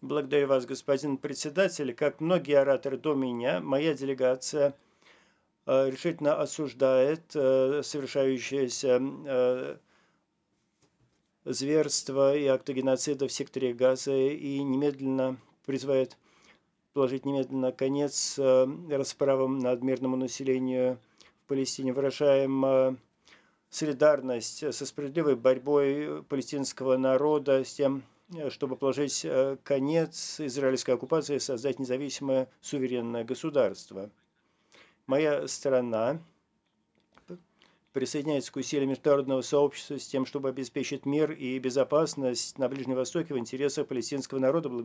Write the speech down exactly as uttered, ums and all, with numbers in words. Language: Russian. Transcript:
Благодарю вас, господин председатель. Как многие ораторы до меня, моя делегация э, решительно осуждает э, совершающееся э, зверство и акты геноцида в секторе Газа и немедленно призывает положить немедленно конец э, расправам над мирному населению в Палестине. Выражаем э, солидарность со справедливой борьбой палестинского народа с тем, э, чтобы положить э, конец израильской оккупации и создать независимое суверенное государство. Моя страна присоединяется к усилиям международного сообщества с тем, чтобы обеспечить мир и безопасность на Ближнем Востоке в интересах палестинского народа.